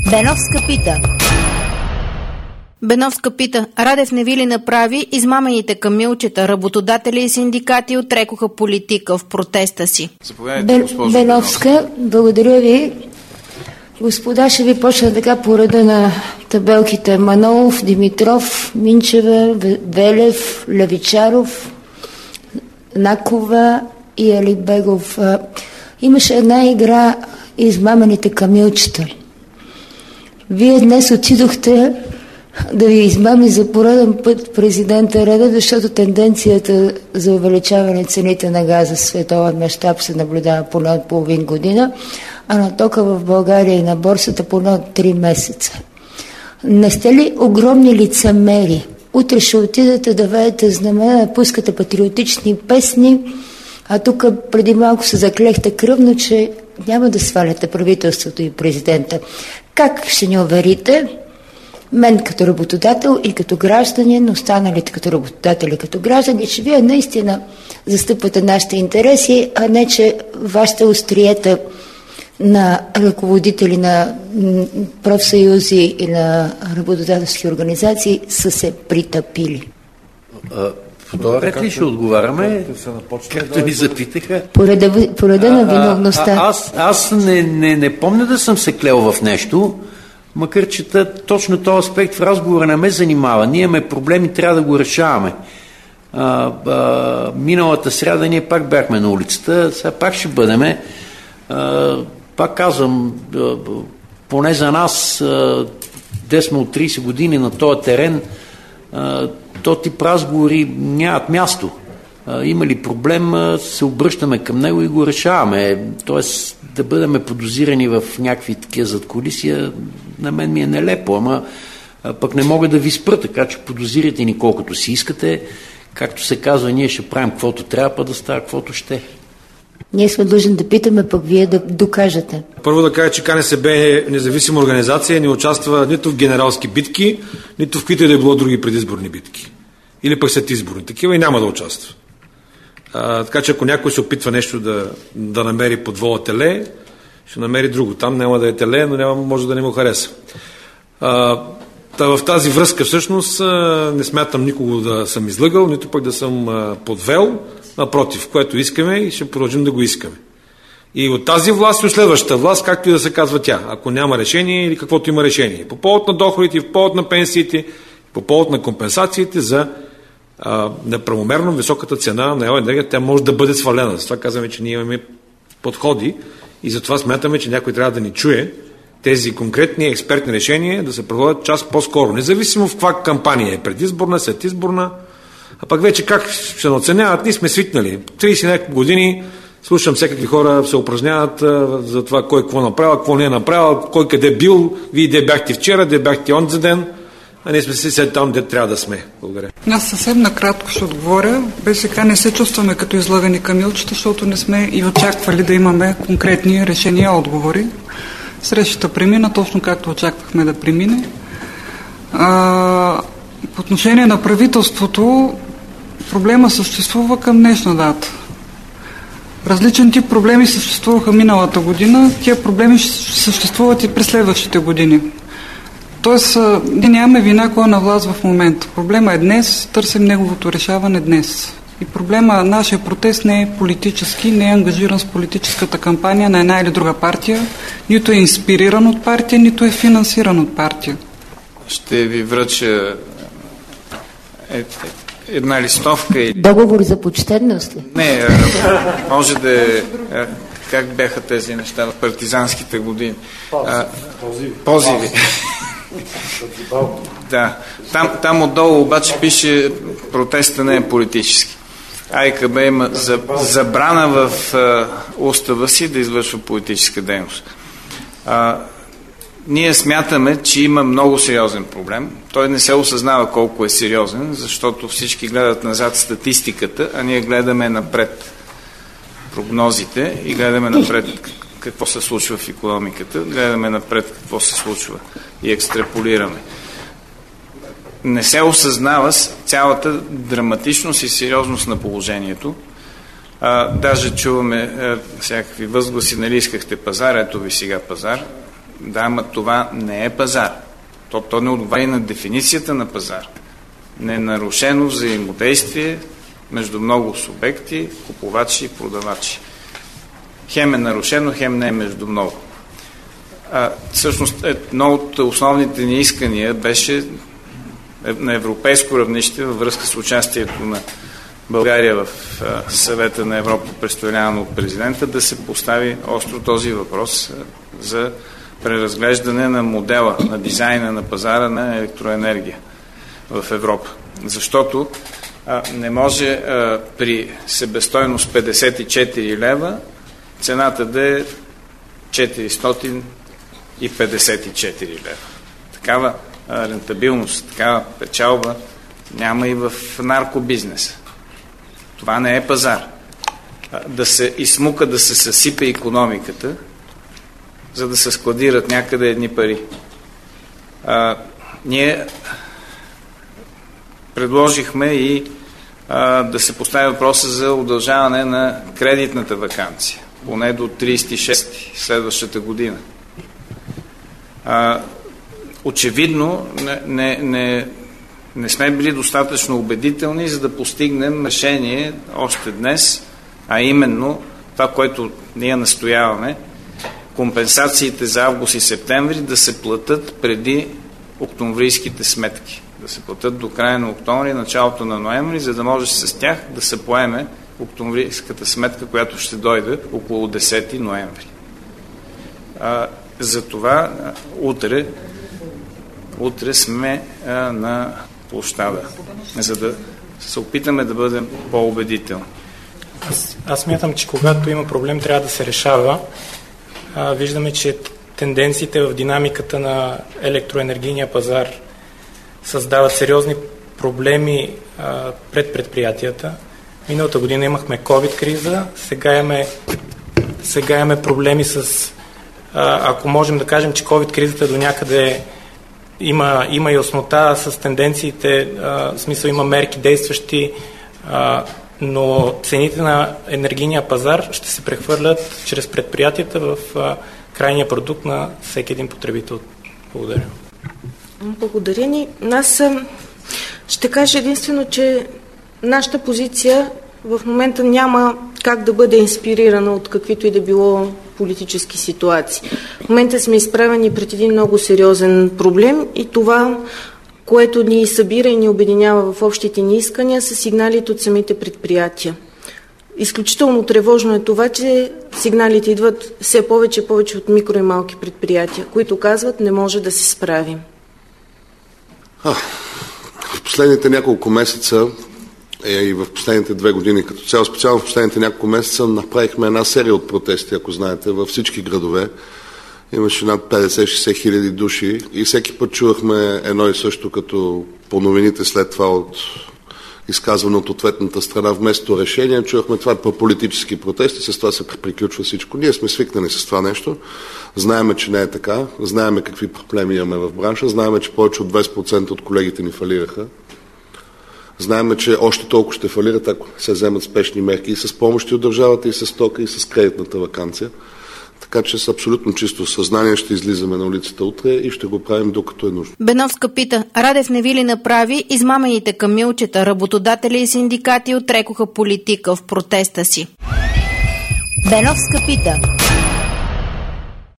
Беновска пита. Беновска пита. Радев не ви ли направи? Измамените камилчета, работодатели и синдикати отрекоха политика в протеста си. Беновска, благодаря ви. Господа, ще ви почна така по реда на табелките. Манолов, Димитров, Минчева, Велев, Левичаров, Накова и Алибегов. Имаше една игра измамените камилчета. Вие днес отидохте да ви измами за пореден път президента Реда, защото тенденцията за увеличаване цените на газа в световен мащаб се наблюдава поне от половин година, а на тока в България и на борсата поне от 3 месеца. Не сте ли огромни лицемери? Утре ще отидете да веете знамена, да пускате патриотични песни, а тук преди малко се заклехте кръвно, че няма да сваляте правителството и президента. Как ще ни уверите, мен като работодател и като гражданин, останалите като работодатели, като граждани, че вие наистина застъпвате нашите интереси, а не че вашите остриета на ръководители на профсъюзи и на работодателски организации са се притъпили? Това ред ли ще отговаряме, както ни запитаха? По реда на виновността. Аз не помня да съм се клел в нещо, макар че точно този аспект в разговора не ме занимава. Ние имаме проблеми, трябва да го решаваме. Миналата сряда ние пак бяхме на улицата, сега пак ще бъдеме. Пак казвам, поне за нас, де сме от 30 години на този терен, то тип разговори нямат място. Има ли проблем, се обръщаме към него и го решаваме. Тоест да бъдем подозирани в някакви такива задкулисия, на мен ми е нелепо, ама пък не мога да ви спра, така че подозирайте ни колкото си искате. Както се казва, ние ще правим каквото трябва, па да става каквото ще. Ние сме длъжни да питаме, пък вие да докажете. Първо да кажа, че КНСБ е независима организация, не участва нито в генералски битки, нито в които и да е било други предизборни битки. Или пък след изборни такива и няма да участва. Така че ако някой се опитва нещо да намери под вола теле, ще намери друго. Там няма да е теле, но може да не му хареса. В тази връзка всъщност не смятам никого да съм излъгал, нито пък да съм подвел. Напротив, което искаме и ще продължим да го искаме. И от тази власт и от следващата власт, както и да се казва тя, ако няма решение или каквото има решение. По повод на доходите, по повод на пенсиите, по повод на компенсациите за неправомерно високата цена на електроенергията, тя може да бъде свалена. Затова казваме, че ние имаме подходи и затова смятаме, че някой трябва да ни чуе тези конкретни експертни решения да се предлагат час по-скоро. Независимо в каква кампания е, предизборна, следизборна, а пък вече как ще оценяват, ние сме свикнали. 30 няколко години слушам всякакви хора се упражняват за това кой какво направил, какво не е направил, кой къде бил, вие де бяхте вчера, де бяхте онзи ден, а ние сме си след там, де трябва да сме. Благодаря. Аз съвсем накратко ще отговоря. БСК не се чувстваме като излагани камилчета, защото не сме и очаквали да имаме конкретни решения и отговори. Срещата премина точно както очаквахме да премине. По отношение на правителството, проблема съществува към днешна дата. Различен тип проблеми съществуваха миналата година, тия проблеми ще съществуват и през следващите години. Тоест, ние нямаме вина кой е на власт в момента. Проблема е днес, търсим неговото решаване днес. И проблема, нашия протест не е политически, не е ангажиран с политическата кампания на една или друга партия, нито е инспириран от партия, нито е финансиран от партия. Ще ви връча една листовка или... Договор за почтенност ли? Не, може да е... Как бяха тези неща в партизанските години? Позиви. Да. Там отдолу обаче пише протеста не е политически. АИКБ има забрана в устава си да извършва политическа дейност. Ние смятаме, че има много сериозен проблем. Той не се осъзнава колко е сериозен, защото всички гледат назад статистиката, а ние гледаме напред прогнозите и гледаме напред какво се случва в икономиката, гледаме напред какво се случва и екстраполираме. Не се осъзнава цялата драматичност и сериозност на положението. Даже чуваме всякакви възгласи, нали искахте пазар, ето ви сега пазар. Да, ама това не е пазар. То не отговаря на дефиницията на пазар. Не е нарушено взаимодействие между много субекти, купувачи и продавачи. Хем е нарушено, хем не е между много. Всъщност, едно от основните ни искания беше на европейско равнище във връзка с участието на България в Съвета на Европа, представлявано от президента, да се постави остро този въпрос за преразглеждане на модела, на дизайна на пазара на електроенергия в Европа. Защото не може при себестойност 54 лева цената да е 454 лева. Такава рентабилност, такава печалба няма и в наркобизнеса. Това не е пазар. Да се изсмука, да се съсипе икономиката, за да се складират някъде едни пари. Ние предложихме и да се постави въпроса за удължаване на кредитната ваканция, поне до 36 следващата година. Очевидно не сме били достатъчно убедителни, за да постигнем решение още днес, а именно това, което ние настояваме, компенсациите за август и септември да се платят преди октомврийските сметки. Да се платят до края на октомври, началото на ноември, за да може с тях да се поеме октомврийската сметка, която ще дойде около 10 ноември. Затова утре сме на площада, за да се опитаме да бъдем по-убедителни. Аз смятам, че когато има проблем, трябва да се решава. Виждаме, че тенденциите в динамиката на електроенергийния пазар създават сериозни проблеми пред предприятията. Миналата година имахме COVID-криза, сега имаме проблеми с... Ако можем да кажем, че COVID-кризата до някъде има яснота с тенденциите, в смисъл има мерки действащи, но цените на енергийния пазар ще се прехвърлят чрез предприятията в крайния продукт на всеки един потребител. Благодаря. Благодаря ни. Аз ще кажа единствено, че нашата позиция в момента няма как да бъде инспирирана от каквито и да било политически ситуации. В момента сме изправени пред един много сериозен проблем и това, което ни събира и ни обединява в общите ни искания, са сигналите от самите предприятия. Изключително тревожно е това, че сигналите идват все повече и повече от микро и малки предприятия, които казват, не може да се справим. В последните няколко месеца и в последните 2 години като цяло, специално в последните няколко месеца, направихме една серия от протести, ако знаете, във всички градове. Имаше над 50-60 хиляди души и всеки път чувахме едно и също, като по новините след това от изказване от ответната страна вместо решение. Чувахме това по политически протести, с това се приключва всичко. Ние сме свикнали с това нещо. Знаеме, че не е така. Знаеме какви проблеми имаме в бранша. Знаеме, че повече от 20% от колегите ни фалираха. Знаеме, че още толкова ще фалират, ако се вземат спешни мерки и с помощи от държавата, и с тока, и с кредитната ваканция. Така че с абсолютно чисто съзнание ще излизаме на улицата утре и ще го правим докато е нужно. Беновска пита, Радев не ви ли направи измамените камилчета, работодатели и синдикати отрекоха политика в протеста си? Беновска пита.